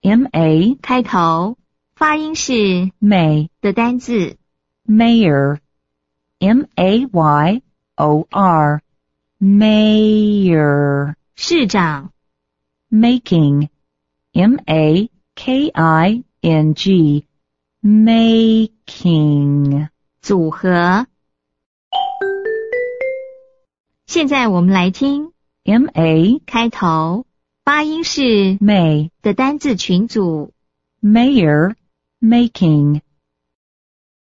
M-A 开头，发音是 May 的单字。 Mayor M-A-Y-O-R Mayor 市长。 Making M-A-K-I-N-G Making 组合。现在我们来听 M-A 开头，发音是 May 的单字群组。 Mayor Making